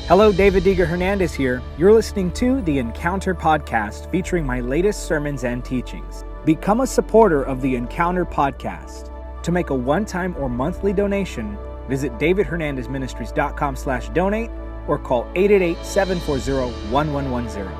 Hello, David Diga Hernandez here. You're listening to the Encounter Podcast featuring my latest sermons and teachings. Become a supporter of the Encounter Podcast. To make a one-time or monthly donation, visit davidhernandezministries.com/donate or call 888-740-1110.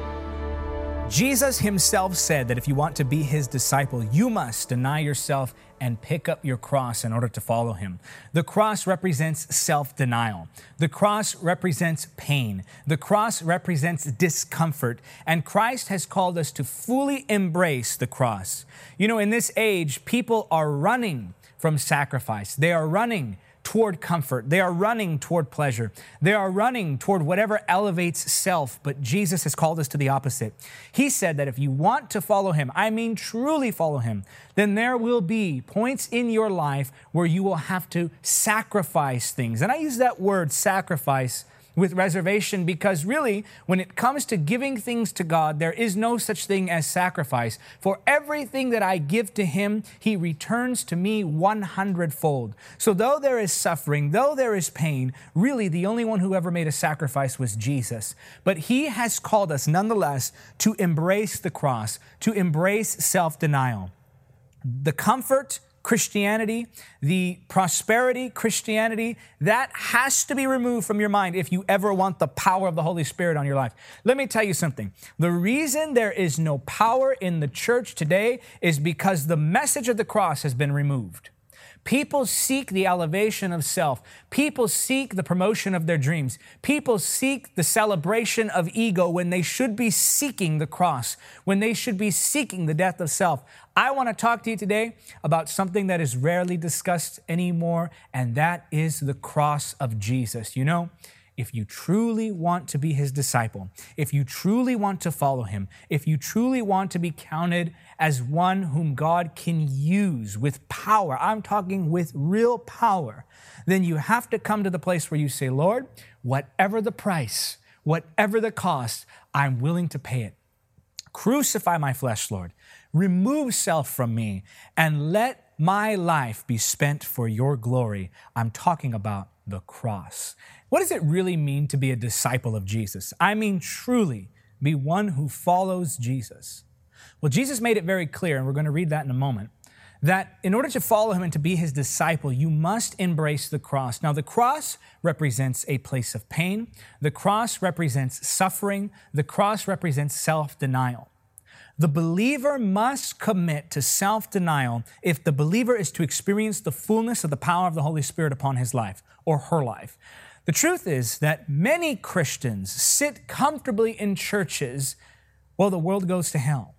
Jesus himself said that if you want to be his disciple, you must deny yourself and pick up your cross in order to follow him. The cross represents self-denial. The cross represents pain. The cross represents discomfort. And Christ has called us to fully embrace the cross. You know, in this age, people are running from sacrifice. They are running toward comfort. They are running toward pleasure. They are running toward whatever elevates self, but Jesus has called us to the opposite. He said that if you want to follow him, I mean truly follow him, then there will be points in your life where you will have to sacrifice things. And I use that word sacrifice with reservation because really, when it comes to giving things to God, there is no such thing as sacrifice. For everything that I give to him, he returns to me 100-fold. So though there is suffering, though there is pain, really the only one who ever made a sacrifice was Jesus. But he has called us nonetheless to embrace the cross, to embrace self-denial. The comfort Christianity, the prosperity Christianity, that has to be removed from your mind if you ever want the power of the Holy Spirit on your life. Let me tell you something. The reason there is no power in the church today is because the message of the cross has been removed. People seek the elevation of self. People seek the promotion of their dreams. People seek the celebration of ego when they should be seeking the cross, when they should be seeking the death of self. I want to talk to you today about something that is rarely discussed anymore, and that is the cross of Jesus. You know, if you truly want to be his disciple, if you truly want to follow him, if you truly want to be counted as one whom God can use with power, I'm talking with real power, then you have to come to the place where you say, Lord, whatever the price, whatever the cost, I'm willing to pay it. Crucify my flesh, Lord. Remove self from me and let my life be spent for your glory. I'm talking about the cross. What does it really mean to be a disciple of Jesus? I mean, truly be one who follows Jesus. Well, Jesus made it very clear, and we're going to read that in a moment, that in order to follow him and to be his disciple, you must embrace the cross. Now, the cross represents a place of pain. The cross represents suffering. The cross represents self-denial. The believer must commit to self-denial if the believer is to experience the fullness of the power of the Holy Spirit upon his life or her life. The truth is that many Christians sit comfortably in churches while the world goes to hell.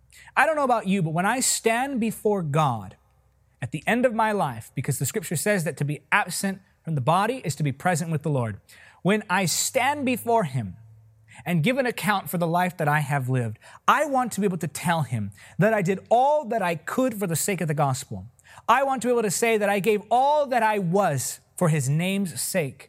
I don't know about you, but when I stand before God at the end of my life, because the scripture says that to be absent from the body is to be present with the Lord. When I stand before him and give an account for the life that I have lived, I want to be able to tell him that I did all that I could for the sake of the gospel. I want to be able to say that I gave all that I was for his name's sake.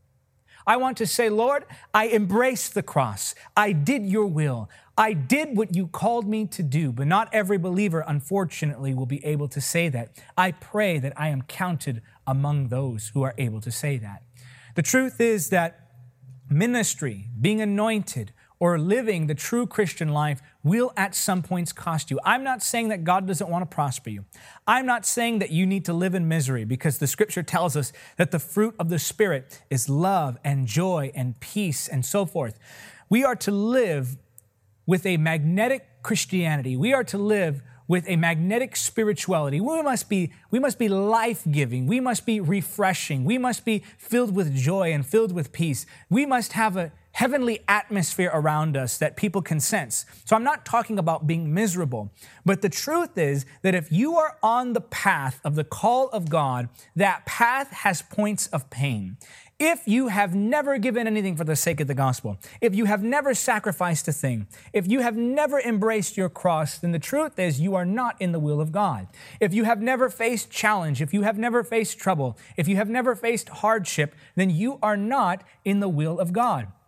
I want to say, Lord, I embraced the cross. I did your will. I did what you called me to do, but not every believer, unfortunately, will be able to say that. I pray that I am counted among those who are able to say that. The truth is that ministry, being anointed, or living the true Christian life will at some points cost you. I'm not saying that God doesn't want to prosper you. I'm not saying that you need to live in misery because the scripture tells us that the fruit of the Spirit is love and joy and peace and so forth. We are to live with a magnetic Christianity. We are to live with a magnetic spirituality. We must be life-giving. We must be refreshing. We must be filled with joy and filled with peace. We must have a heavenly atmosphere around us that people can sense. So I'm not talking about being miserable, but the truth is that if you are on the path of the call of God, that path has points of pain. If you have never given anything for the sake of the gospel, if you have never sacrificed a thing, if you have never embraced your cross, then the truth is you are not in the will of God. If you have never faced challenge, if you have never faced trouble, if you have never faced hardship, then you are not in the will of God.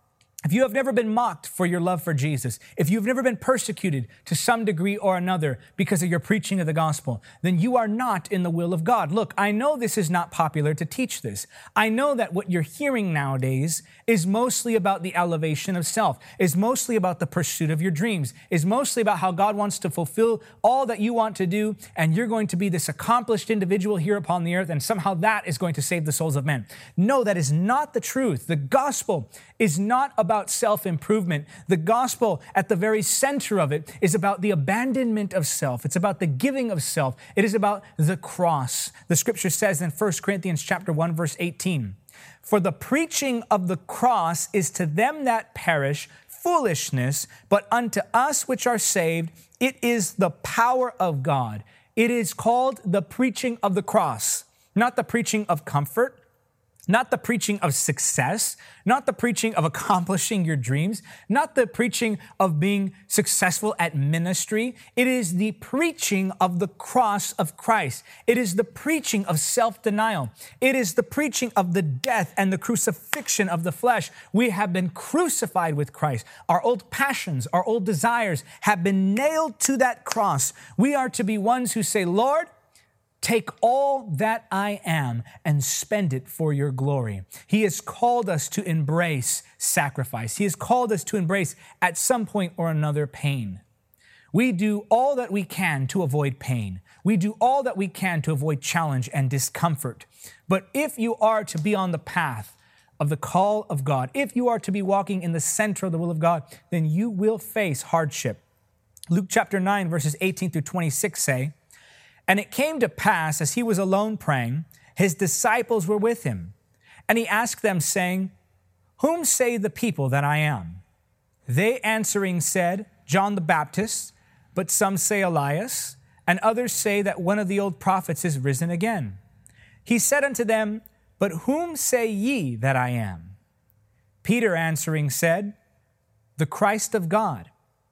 if you have never been mocked for your love for Jesus, if you've never been persecuted to some degree or another because of your preaching of the gospel, then you are not in the will of God. Look, I know this is not popular to teach this. I know that what you're hearing nowadays is mostly about the elevation of self, is mostly about the pursuit of your dreams, is mostly about how God wants to fulfill all that you want to do, and you're going to be this accomplished individual here upon the earth, and somehow that is going to save the souls of men. No, that is not the truth. The gospel is not about self-improvement. The gospel, at the very center of it, is about the abandonment of self. It's about the giving of self. It is about the cross. The scripture says in 1 Corinthians chapter 1, verse 18, "For the preaching of the cross is to them that perish foolishness, but unto us which are saved, it is the power of God." It is called the preaching of the cross, not the preaching of comfort, not the preaching of success, not the preaching of accomplishing your dreams, not the preaching of being successful at ministry. It is the preaching of the cross of Christ. It is the preaching of self-denial. It is the preaching of the death and the crucifixion of the flesh. We have been crucified with Christ. Our old passions, our old desires have been nailed to that cross. We are to be ones who say, "Lord, take all that I am and spend it for your glory." He has called us to embrace sacrifice. He has called us to embrace, at some point or another, pain. We do all that we can to avoid pain. We do all that we can to avoid challenge and discomfort. But if you are to be on the path of the call of God, if you are to be walking in the center of the will of God, then you will face hardship. Luke chapter 9, verses 18 through 26 say, "And it came to pass, as he was alone praying, his disciples were with him. And he asked them, saying, Whom say the people that I am? They answering said, John the Baptist, but some say Elias, and others say that one of the old prophets is risen again. He said unto them, But whom say ye that I am? Peter answering said, The Christ of God.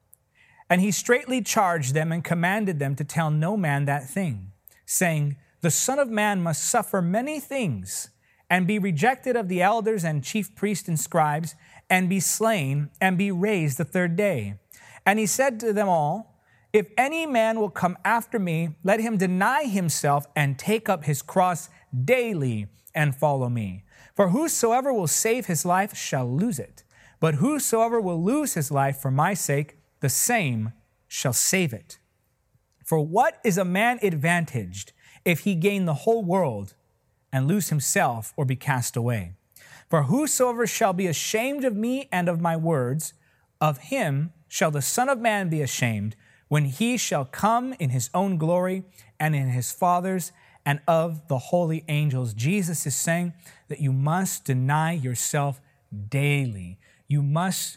And he straitly charged them and commanded them to tell no man that thing, saying, The Son of Man must suffer many things, and be rejected of the elders and chief priests and scribes, and be slain, and be raised the third day. And he said to them all, If any man will come after me, let him deny himself and take up his cross daily and follow me. For whosoever will save his life shall lose it. But whosoever will lose his life for my sake, the same shall save it. For what is a man advantaged if he gain the whole world and lose himself or be cast away? For whosoever shall be ashamed of me and of my words, of him shall the Son of Man be ashamed when he shall come in his own glory and in his Father's and of the holy angels." Jesus is saying that you must deny yourself daily. You must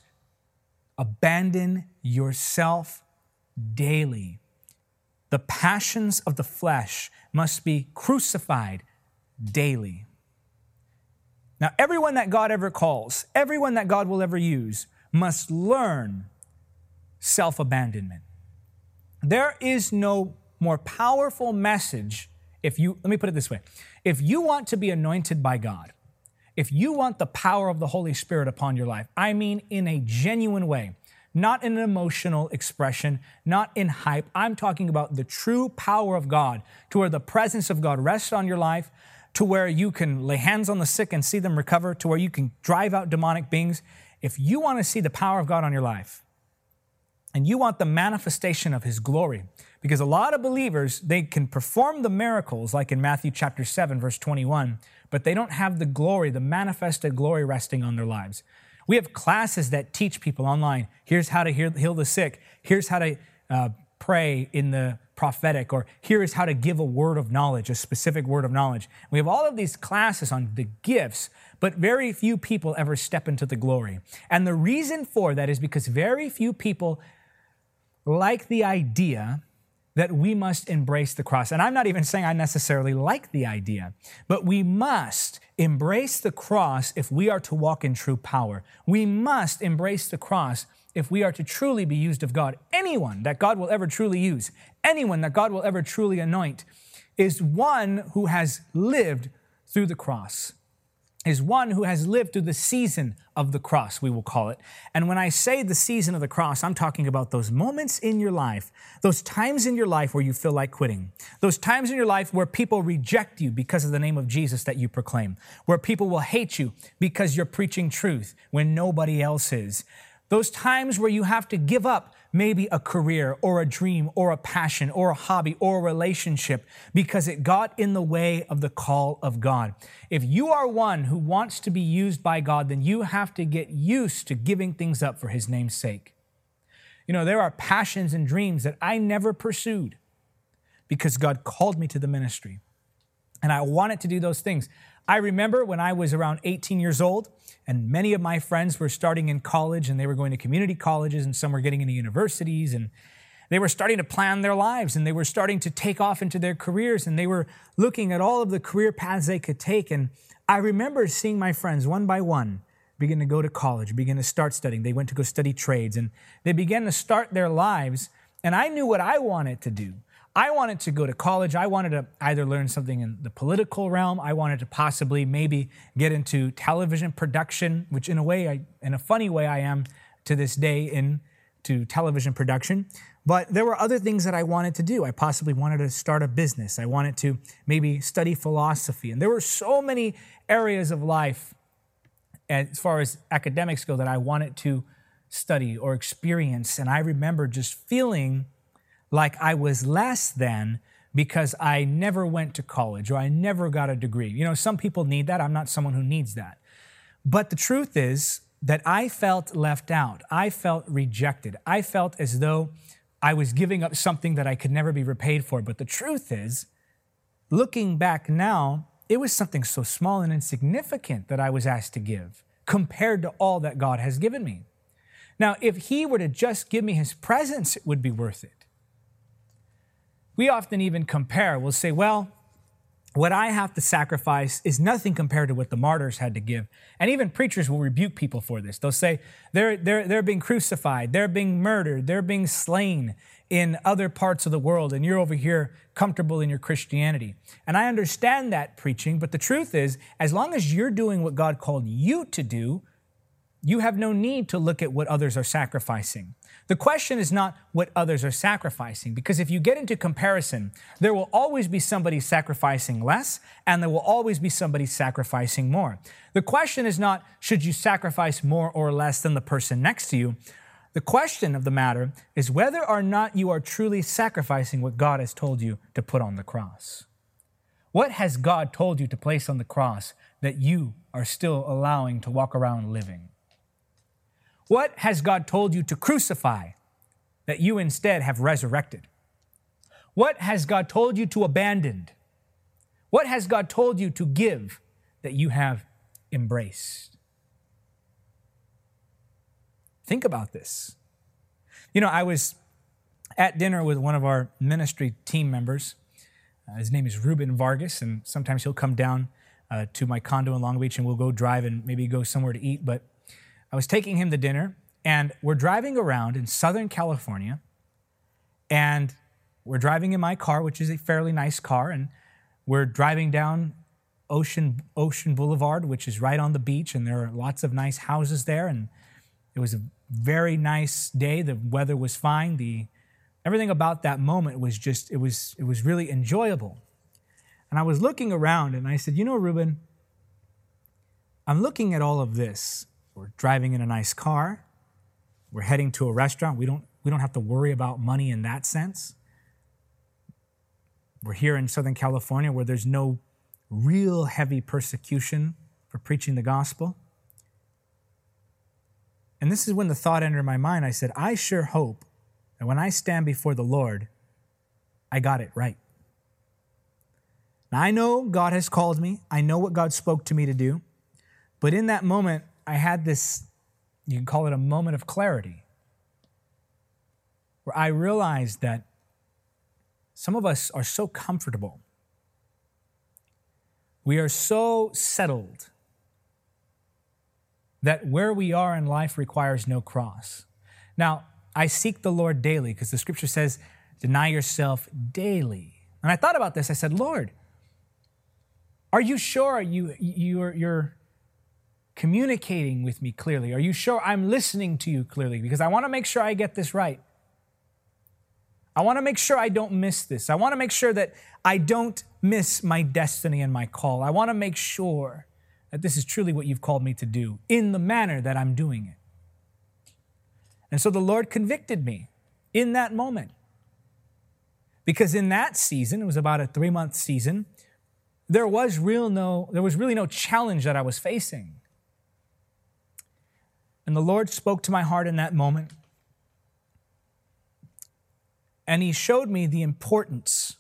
abandon yourself daily. The passions of the flesh must be crucified daily. Now, everyone that God ever calls, everyone that God will ever use, must learn self-abandonment. There is no more powerful message let me put it this way. If you want to be anointed by God, if you want the power of the Holy Spirit upon your life, I mean in a genuine way, not in an emotional expression, not in hype. I'm talking about the true power of God, to where the presence of God rests on your life, to where you can lay hands on the sick and see them recover, to where you can drive out demonic beings. If you want to see the power of God on your life, and you want the manifestation of His glory, because a lot of believers, they can perform the miracles like in Matthew chapter 7, verse 21, but they don't have the glory, the manifested glory resting on their lives. We have classes that teach people online. Here's how to heal the sick. Here's how to pray in the prophetic, or here is how to give a word of knowledge, a specific word of knowledge. We have all of these classes on the gifts, but very few people ever step into the glory. And the reason for that is because very few people like the idea that we must embrace the cross. And I'm not even saying I necessarily like the idea, but we must embrace the cross if we are to walk in true power. We must embrace the cross if we are to truly be used of God. Anyone that God will ever truly use, anyone that God will ever truly anoint, is one who has lived through the cross. is one who has lived through the season of the cross, we will call it. And when I say the season of the cross, I'm talking about those moments in your life, those times in your life where you feel like quitting, those times in your life where people reject you because of the name of Jesus that you proclaim, where people will hate you because you're preaching truth when nobody else is. Those times where you have to give up maybe a career or a dream or a passion or a hobby or a relationship because it got in the way of the call of God. If you are one who wants to be used by God, then you have to get used to giving things up for His name's sake. You know, there are passions and dreams that I never pursued because God called me to the ministry. And I wanted to do those things. I remember when I was around 18 years old, and many of my friends were starting in college, and they were going to community colleges, and some were getting into universities, and they were starting to plan their lives, and they were starting to take off into their careers, and they were looking at all of the career paths they could take. And I remember seeing my friends one by one begin to go to college, begin to start studying. They went to go study trades, and they began to start their lives, and I knew what I wanted to do. I wanted to go to college. I wanted to either learn something in the political realm. I wanted to possibly maybe get into television production, which in a funny way, I am to this day into television production. But there were other things that I wanted to do. I possibly wanted to start a business. I wanted to maybe study philosophy. And there were so many areas of life as far as academics go that I wanted to study or experience. And I remember just feeling like I was less than because I never went to college or I never got a degree. You know, some people need that. I'm not someone who needs that. But the truth is that I felt left out. I felt rejected. I felt as though I was giving up something that I could never be repaid for. But the truth is, looking back now, it was something so small and insignificant that I was asked to give compared to all that God has given me. Now, if He were to just give me His presence, it would be worth it. We often even compare. We'll say, well, what I have to sacrifice is nothing compared to what the martyrs had to give. And even preachers will rebuke people for this. They'll say they're being crucified, they're being murdered, they're being slain in other parts of the world, and you're over here comfortable in your Christianity. And I understand that preaching, but the truth is, as long as you're doing what God called you to do, you have no need to look at what others are sacrificing. The question is not what others are sacrificing, because if you get into comparison, there will always be somebody sacrificing less, and there will always be somebody sacrificing more. The question is not, should you sacrifice more or less than the person next to you? The question of the matter is whether or not you are truly sacrificing what God has told you to put on the cross. What has God told you to place on the cross that you are still allowing to walk around living? What has God told you to crucify that you instead have resurrected? What has God told you to abandon? What has God told you to give that you have embraced? Think about this. You know, I was at dinner with one of our ministry team members. His name is Ruben Vargas, and sometimes he'll come down to my condo in Long Beach and we'll go drive and maybe go somewhere to eat. But I was taking him to dinner, and we're driving around in Southern California, and we're driving in my car, which is a fairly nice car, and we're driving down Ocean Boulevard, which is right on the beach, and there are lots of nice houses there, and it was a very nice day. The weather was fine. Everything about that moment was just, it was really enjoyable. And I was looking around, and I said, you know, Ruben, I'm looking at all of this. We're driving in a nice car. We're heading to a restaurant. We don't have to worry about money in that sense. We're here in Southern California where there's no real heavy persecution for preaching the gospel. And this is when the thought entered my mind. I said, I sure hope that when I stand before the Lord, I got it right. Now, I know God has called me. I know what God spoke to me to do. But in that moment, I had this, you can call it a moment of clarity, where I realized that some of us are so comfortable. We are so settled that where we are in life requires no cross. Now, I seek the Lord daily because the scripture says, deny yourself daily. And I thought about this. I said, Lord, are you sure you're communicating with me clearly? Are you sure I'm listening to you clearly? Because I want to make sure I get this right. I want to make sure I don't miss this. I want to make sure that I don't miss my destiny and my call. I want to make sure that this is truly what you've called me to do in the manner that I'm doing it. And so the Lord convicted me in that moment. Because in that season, it was about a 3-month season, there was really no challenge that I was facing. And the Lord spoke to my heart in that moment. And He showed me the importance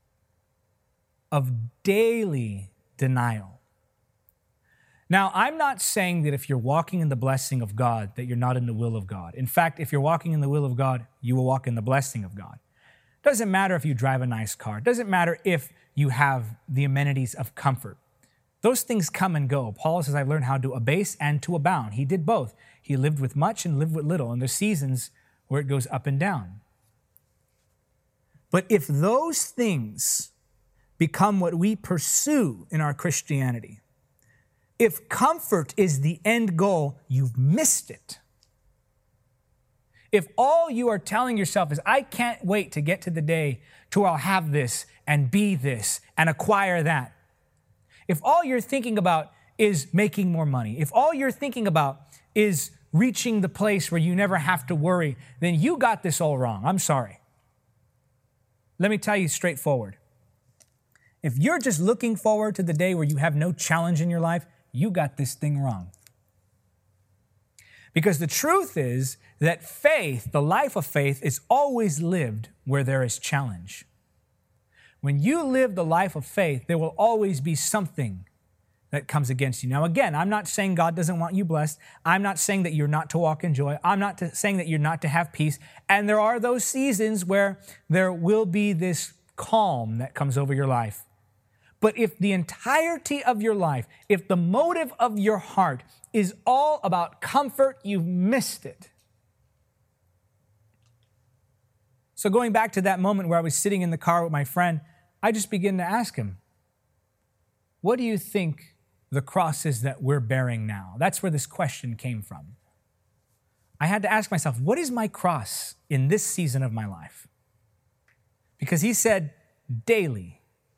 of daily denial. Now, I'm not saying that if you're walking in the blessing of God, that you're not in the will of God. In fact, if you're walking in the will of God, you will walk in the blessing of God. It doesn't matter if you drive a nice car. It doesn't matter if you have the amenities of comfort. Those things come and go. Paul says, I've learned how to abase and to abound. He did both. He lived with much and lived with little. And there's seasons where it goes up and down. But if those things become what we pursue in our Christianity, if comfort is the end goal, you've missed it. If all you are telling yourself is, I can't wait to get to the day to where I'll have this and be this and acquire that. If all you're thinking about is making more money, if all you're thinking about is reaching the place where you never have to worry, then you got this all wrong. I'm sorry. Let me tell you straightforward. If you're just looking forward to the day where you have no challenge in your life, you got this thing wrong. Because the truth is that faith, the life of faith, is always lived where there is challenge. When you live the life of faith, there will always be something that comes against you. Now, again, I'm not saying God doesn't want you blessed. I'm not saying that you're not to walk in joy. I'm not saying that you're not to have peace. And there are those seasons where there will be this calm that comes over your life. But if the entirety of your life, if the motive of your heart is all about comfort, you've missed it. So going back to that moment where I was sitting in the car with my friend, I just began to ask him, what do you think the cross is that we're bearing now? That's where this question came from. I had to ask myself, what is my cross in this season of my life? Because he said, daily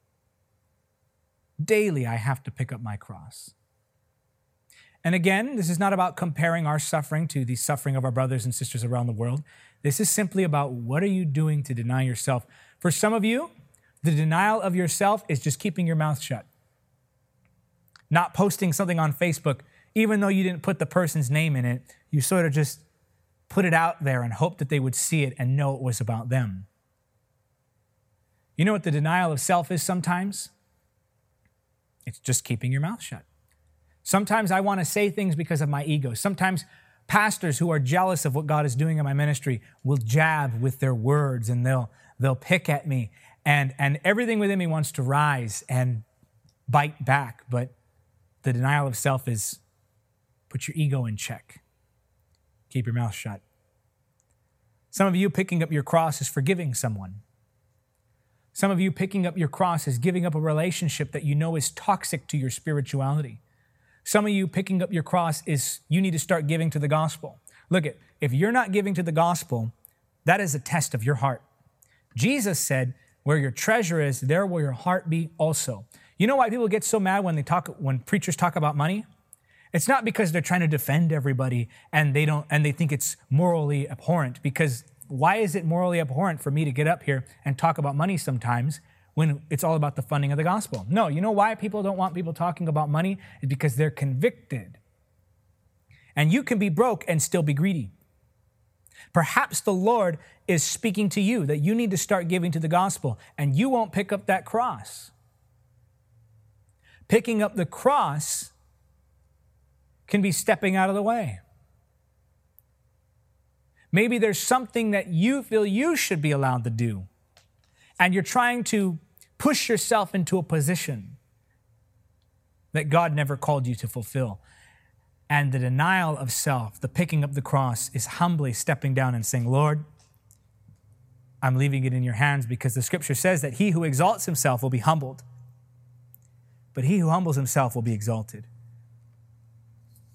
I have to pick up my cross. And again, this is not about comparing our suffering to the suffering of our brothers and sisters around the world. This is simply about what are you doing to deny yourself. For some of you, the denial of yourself is just keeping your mouth shut. Not posting something on Facebook, even though you didn't put the person's name in it, you sort of just put it out there and hope that they would see it and know it was about them. You know what the denial of self is sometimes? It's just keeping your mouth shut. Sometimes I want to say things because of my ego. Sometimes pastors who are jealous of what God is doing in my ministry will jab with their words and they'll pick at me. And everything within me wants to rise and bite back. But the denial of self is put your ego in check. Keep your mouth shut. Some of you picking up your cross is forgiving someone. Some of you picking up your cross is giving up a relationship that you know is toxic to your spirituality. Some of you picking up your cross is you need to start giving to the gospel. Look, if you're not giving to the gospel, that is a test of your heart. Jesus said, where your treasure is, there will your heart be also. You know why people get so mad when preachers talk about money? It's not because they're trying to defend everybody and they think it's morally abhorrent. Because why is it morally abhorrent for me to get up here and talk about money sometimes when it's all about the funding of the gospel? No, you know why people don't want people talking about money? It's because they're convicted. And you can be broke and still be greedy. Perhaps the Lord is speaking to you that you need to start giving to the gospel and you won't pick up that cross. Picking up the cross can be stepping out of the way. Maybe there's something that you feel you should be allowed to do, and you're trying to push yourself into a position that God never called you to fulfill. And the denial of self, the picking up the cross, is humbly stepping down and saying, Lord, I'm leaving it in your hands, because the scripture says that he who exalts himself will be humbled, but he who humbles himself will be exalted.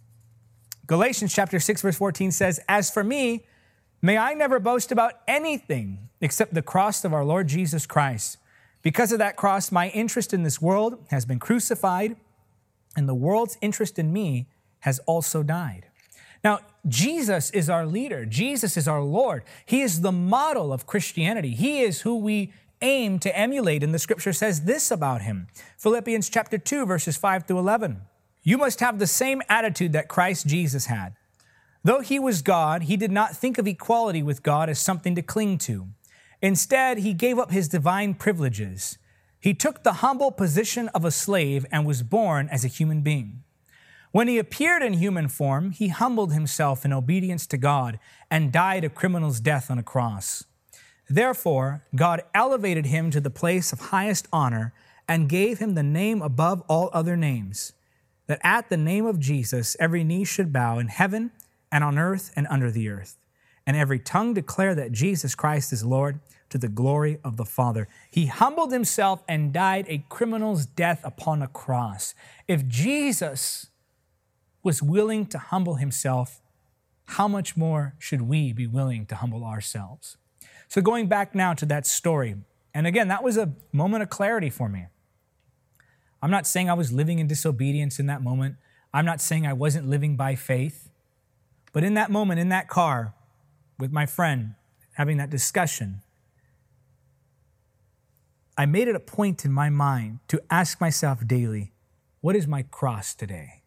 Galatians chapter 6, verse 14 says, "As for me, may I never boast about anything except the cross of our Lord Jesus Christ. Because of that cross, my interest in this world has been crucified, and the world's interest in me has also died." Now, Jesus is our leader. Jesus is our Lord. He is the model of Christianity. He is who we aim to emulate, and the scripture says this about him. Philippians chapter 2, verses 5 through 11. "You must have the same attitude that Christ Jesus had. Though he was God, he did not think of equality with God as something to cling to. Instead, he gave up his divine privileges. He took the humble position of a slave and was born as a human being. When he appeared in human form, he humbled himself in obedience to God and died a criminal's death on a cross. Therefore, God elevated him to the place of highest honor and gave him the name above all other names, that at the name of Jesus every knee should bow in heaven and on earth and under the earth, and every tongue declare that Jesus Christ is Lord, to the glory of the Father." He humbled himself and died a criminal's death upon a cross. If Jesus was willing to humble himself, how much more should we be willing to humble ourselves? So going back now to that story, and again, that was a moment of clarity for me. I'm not saying I was living in disobedience in that moment. I'm not saying I wasn't living by faith. But in that moment, in that car, with my friend, having that discussion, I made it a point in my mind to ask myself daily, what is my cross today?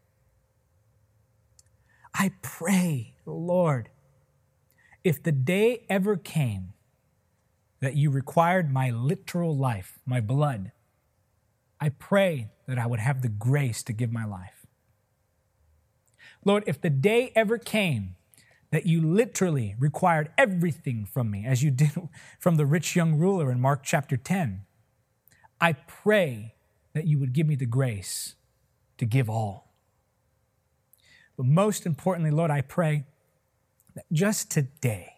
I pray, Lord, if the day ever came that you required my literal life, my blood, I pray that I would have the grace to give my life. Lord, if the day ever came that you literally required everything from me, as you did from the rich young ruler in Mark chapter 10, I pray that you would give me the grace to give all. But most importantly, Lord, I pray that just today,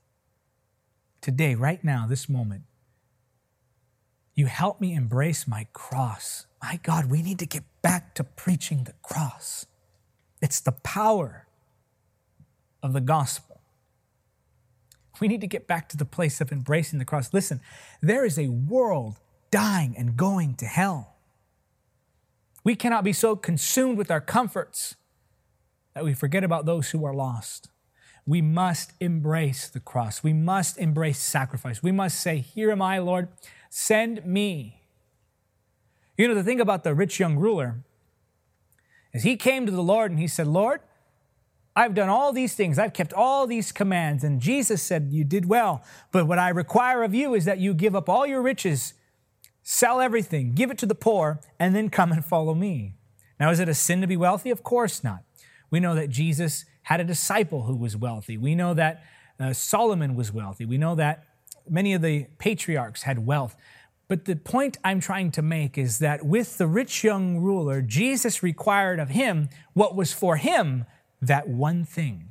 right now, this moment, you help me embrace my cross. My God, we need to get back to preaching the cross. It's the power of the gospel. We need to get back to the place of embracing the cross. Listen, there is a world dying and going to hell. We cannot be so consumed with our comforts that we forget about those who are lost. We must embrace the cross. We must embrace sacrifice. We must say, "Here am I, Lord, send me." You know, the thing about the rich young ruler is he came to the Lord and he said, "Lord, I've done all these things. I've kept all these commands." And Jesus said, "You did well. But what I require of you is that you give up all your riches, sell everything, give it to the poor, and then come and follow me." Now, is it a sin to be wealthy? Of course not. We know that Jesus had a disciple who was wealthy. We know that Solomon was wealthy. We know that many of the patriarchs had wealth. But the point I'm trying to make is that with the rich young ruler, Jesus required of him what was for him that one thing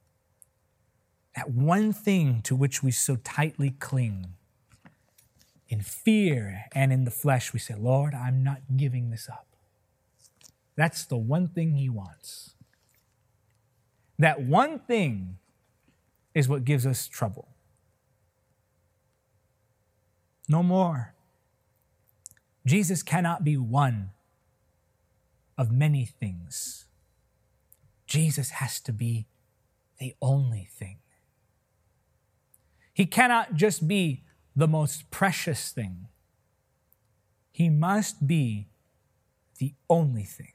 to which we so tightly cling. In fear and in the flesh, we say, "Lord, I'm not giving this up." That's the one thing he wants. That one thing is what gives us trouble. No more. Jesus cannot be one of many things. Jesus has to be the only thing. He cannot just be the most precious thing. He must be the only thing.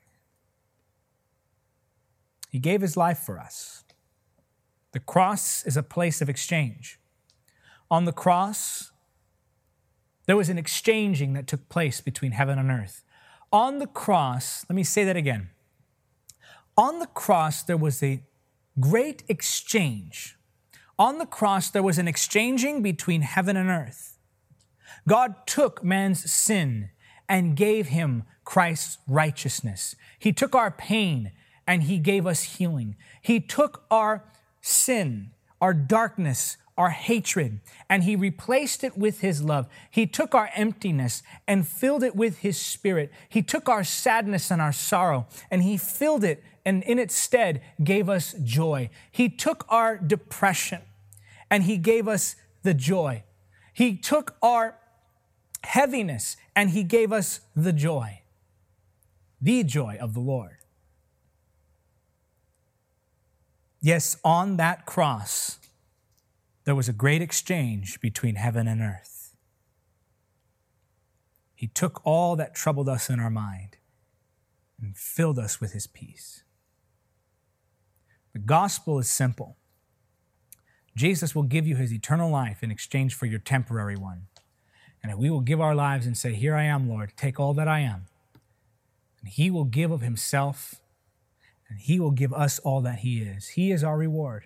He gave his life for us. The cross is a place of exchange. On the cross, there was an exchanging that took place between heaven and earth. On the cross, let me say that again. On the cross, there was a great exchange. On the cross, there was an exchanging between heaven and earth. God took man's sin and gave him Christ's righteousness. He took our pain and he gave us healing. He took our sin, our darkness, our hatred, and he replaced it with his love. He took our emptiness and filled it with his spirit. He took our sadness and our sorrow, and he filled it and in its stead gave us joy. He took our depression and he gave us the joy. He took our heaviness and he gave us the joy of the Lord. Yes, on that cross, there was a great exchange between heaven and earth. He took all that troubled us in our mind and filled us with his peace. The gospel is simple. Jesus will give you his eternal life in exchange for your temporary one. And if we will give our lives and say, "Here I am, Lord, take all that I am," and he will give of himself, and he will give us all that he is. He is our reward.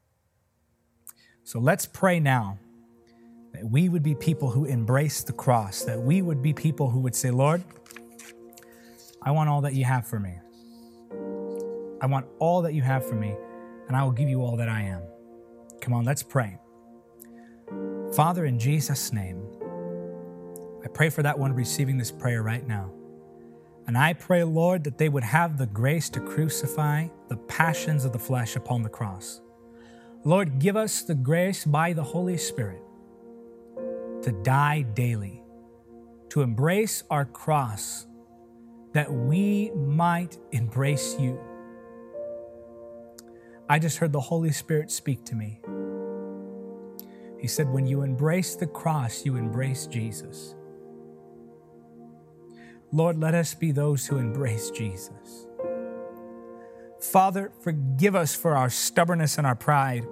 So let's pray now that we would be people who embrace the cross, that we would be people who would say, "Lord, I want all that you have for me. I want all that you have for me, and I will give you all that I am." Come on, let's pray. Father, in Jesus' name, I pray for that one receiving this prayer right now. And I pray, Lord, that they would have the grace to crucify the passions of the flesh upon the cross. Lord, give us the grace by the Holy Spirit to die daily, to embrace our cross, that we might embrace you. I just heard the Holy Spirit speak to me. He said, when you embrace the cross, you embrace Jesus. Lord, let us be those who embrace Jesus. Father, forgive us for our stubbornness and our pride.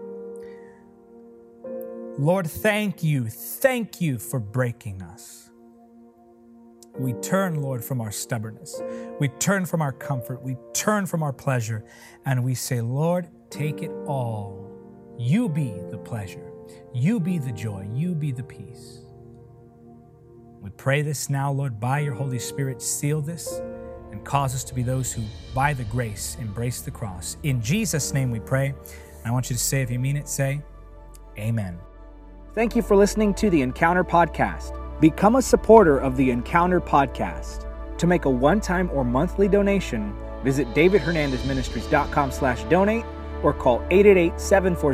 Lord, thank you for breaking us. We turn, Lord, from our stubbornness. We turn from our comfort. We turn from our pleasure. And we say, Lord, take it all. You be the pleasure. You be the joy. You be the peace. We pray this now, Lord, by your Holy Spirit, seal this and cause us to be those who, by the grace, embrace the cross. In Jesus' name we pray. And I want you to say, if you mean it, say, Amen. Thank you for listening to the Encounter Podcast. Become a supporter of the Encounter Podcast. To make a one-time or monthly donation, visit davidhernandezministries.com/donate or call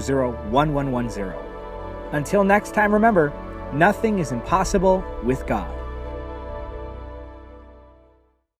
888-740-1110. Until next time, remember, nothing is impossible with God.